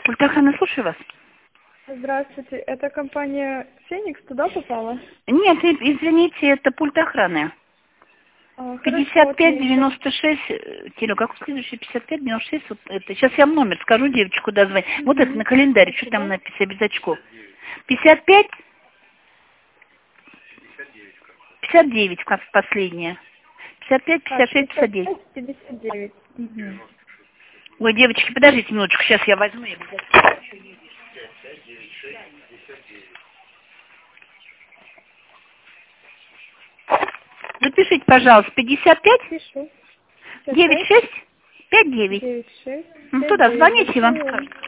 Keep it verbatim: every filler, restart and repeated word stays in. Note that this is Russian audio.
Пульт охраны, слушаю вас. Здравствуйте, это компания Феникс туда попала? Нет, и- извините, это пульт охраны. А, хорошо, пятьдесят пять отлично. девяносто шесть, э, Кирилл, как следующий? пятьдесят пять девяносто шесть, вот это. Сейчас я вам номер скажу, девочке, куда звонить. Мгм. Вот это на календаре, что Спасибо. там написано без очков. пятьдесят пять, пятьдесят девять, как последнее. пятьдесят пять, А, пятьдесят шесть, пятьдесят девять. пятьдесят пять пятьдесят девять. Мгм. Ой, девочки, подождите минуточку, сейчас я возьму. Я обязательно. Запишите, пожалуйста, пятьдесят пять, Пишу. девять шесть, пять девять. девять шесть Ну, пять туда девять. звоните, и вам Записала. скажут.